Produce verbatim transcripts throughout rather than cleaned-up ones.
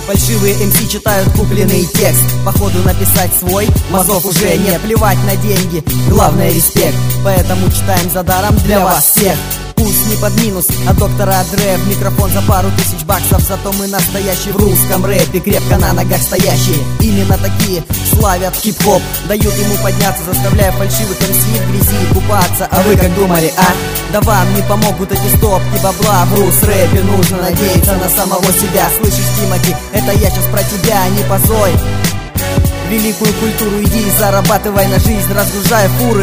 Фальшивые эм си читают купленный текст. Походу написать свой мозгов уже нет. Плевать на деньги, главное респект. Поэтому читаем за даром для вас всех. Пусть не под минус от доктора Дре. В микрофон за пару тысяч баксов. Зато мы настоящие в русском рэпе, крепко на ногах стоящие. Именно такие славят хип-хоп. Дают ему подняться, заставляя фальшивых эм си в грязи купаться. А вы как думали, а? Да вам не помогут эти стопки бабла. В рус-рэпе нужно надеяться на самого себя. Слышишь, Тимати, это я сейчас про тебя, не позорь великую культуру, иди и зарабатывай на жизнь, разгружая фуры.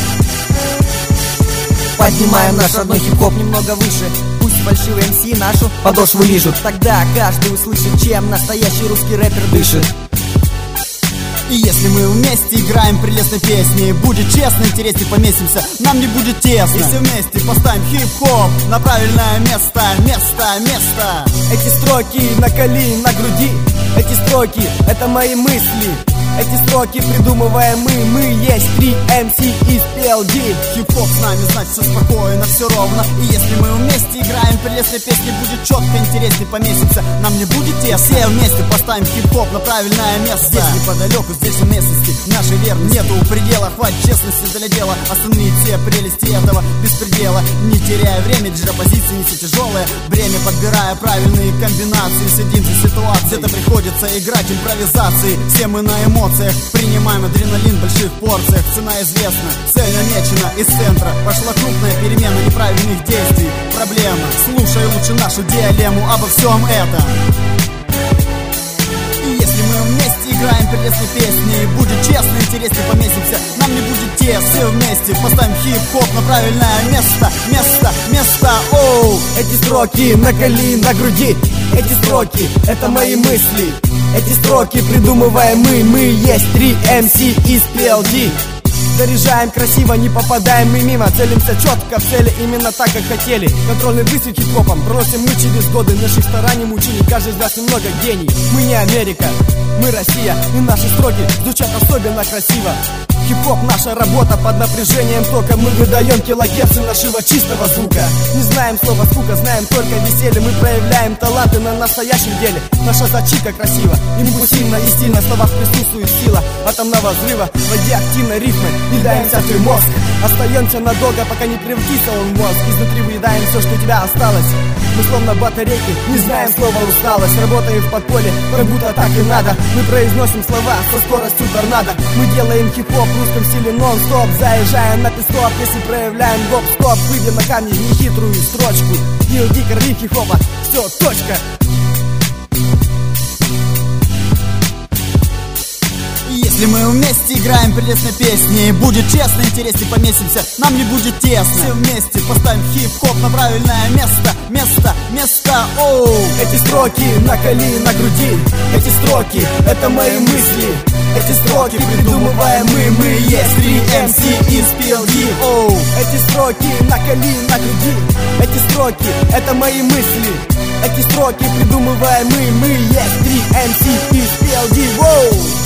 Поднимаем наш родной хип-хоп немного выше. Пусть фальшивые эм си нашу подошву лижут. Тогда каждый услышит, чем настоящий русский рэпер дышит. И если мы вместе играем прелестной песни, будет честно, интереснее поместимся, нам не будет тесно. Если вместе поставим хип-хоп на правильное место, место, место. Эти строки наколи на груди, эти строки — это мои мысли. Эти строки придумываем мы, мы есть три эм си из пи эл ди. Хип-хоп с нами, значит все спокойно, все ровно. И если мы вместе играем прелестные песни, будет четко, интереснее поместимся, нам не будет тесно. Все вместе поставим хип-хоп на правильное место. Здесь неподалеку, здесь в местности нашей верности нету предела, хватит честности для дела. Остальные все прелести этого беспредела. Не теряя время, диджей-позиции неси тяжелое бремя, подбирая правильные комбинации. Следим за ситуацией, где-то приходится играть импровизации. Все мы на эмоциях принимаем адреналин в больших порциях. Цена известна, цель намечена из центра. Пошла крупная перемена неправильных действий. Проблема, слушай лучше нашу диалему обо всем этом. И если мы вместе играем прелестные песни, будет честно, интереснее поместимся, нам не будет тесно. Все вместе поставим хип-хоп на правильное место, место, место. Оу, эти строки наколи на груди, эти строки — это мои мысли. Эти строки придумываем мы, мы есть три эм си из пи эл ди. Заряжаем красиво, не попадаем мы мимо. Целимся четко в цели, именно так, как хотели. Контрольный выстрел хип-хопом бросим мы через годы. Наших стараний мучили, каждый из нас немного гений. Мы не Америка, мы Россия, и наши строки звучат особенно красиво. Хип-хоп — наша работа под напряжением тока. Мы выдаем килогерцы нашего чистого звука. Не знаем слова скука, знаем только веселье. Мы проявляем таланты на настоящем деле. Наша зачитка красива, импульсивно и стильно. В словах присутствует сила атомного взрыва. Радиоактивной рифмы едаемся в твой мозг. Остаемся надолго, пока не превратится он в мозг. Изнутри выедаем все, что у тебя осталось. Мы словно батарейки, не знаем слова усталость. Работаем в подполье, как будто так и надо. Мы произносим слова со скоростью торнадо. Мы делаем хип-хоп в русском стиле нон-стоп. Заезжаем на пистоп, если проявляем гоп-стоп. Выйдем на камни нехитрую строчку. пи эл ди, короли хип-хопа, все, точка. Если мы вместе играем прелестные песни, будет честно, интереснее поместимся, нам не будет тесно. Все вместе поставим хип-хоп на правильное место, место, место. Оу, эти строки наколи на груди, эти строки — это мои мысли. Эти строки придумываем мы, мы есть три эм си из пи эл ди. Оу, эти строки наколи на груди, эти строки — это мои мысли. Эти строки придумываем мы, мы есть три эм си из пи эл ди. Воу.